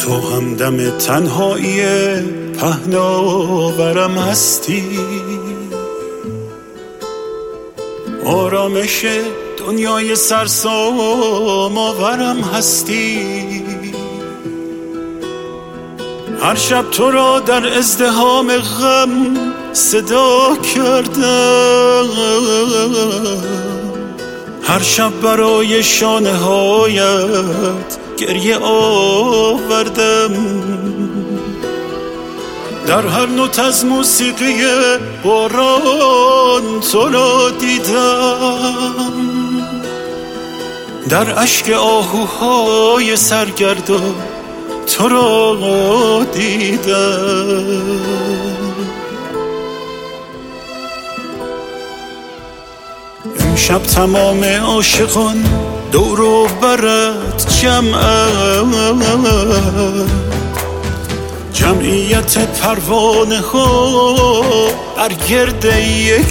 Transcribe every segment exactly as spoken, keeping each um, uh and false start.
تو همدم تنهایی پهناورم هستی، آرامش دنیای سرسام آورم هستی. هر شب تو را در ازدحام غم صدا کردم، هر شب برای شانه هایت گریه آوردم. در هر نوت از موسیقی باران تو را دیدم، در اشک آهوهای سرگردان تو را دیدم. امشب تمام عاشقان دور و برت جمعند، جمعیت پروانه ها بر گرد یک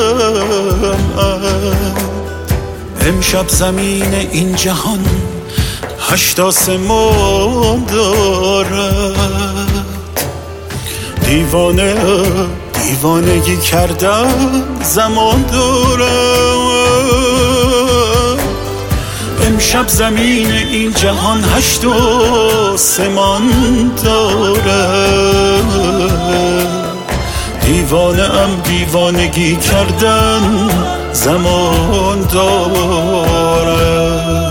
شمعند. امشب زمین این جهان هشت آسمان دارد، دیوانه دیوانگی کردن زمان دارد. امشب زمین این جهان هشت آسمان دارد، دیوانه ام دیوانگی کردن زمان دارد.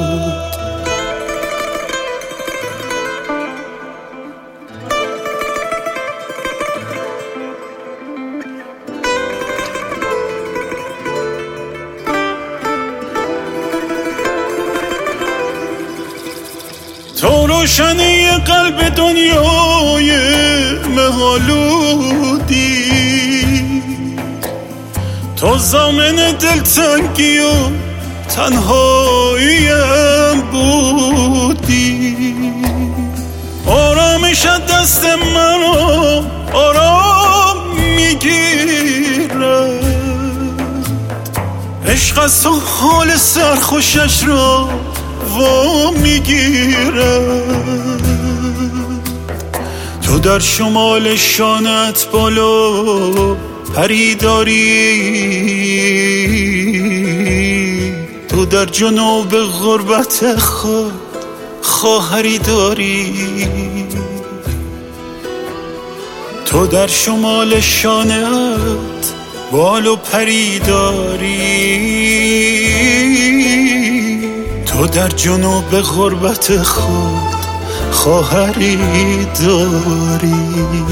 تو روشنی قلب دنیای مهالودی، تو ضامن دلتنگی و تنهاییم بودی. آرامش دست منو آرام میگیرد، عشق از تو حال سرخوشش را و میگیرد. تو در شمال شانت بالا پری داری، تو در جنوب غربت خود خواهری داری. تو در شمال شانت بالا پری داری، تو در جنوب غربت خود خواهری داری.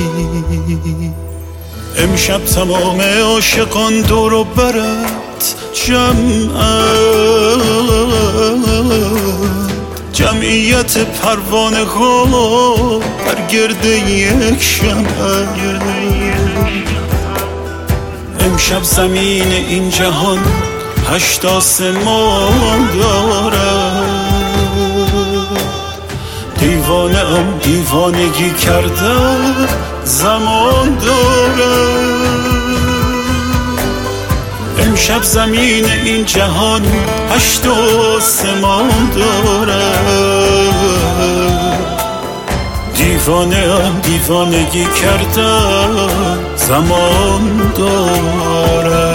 امشب تمام عاشقان دور و برت جمعند، جمعیت پروانه ها بر گرد یک شمع. امشب زمین این جهان هشت آسمان دارد، دیوانه ام دیوانگی کردن زمان دارد. امشب زمین این جهان هشت آسمان دارد، دیوانه ام دیوانگی کردن زمان دارد.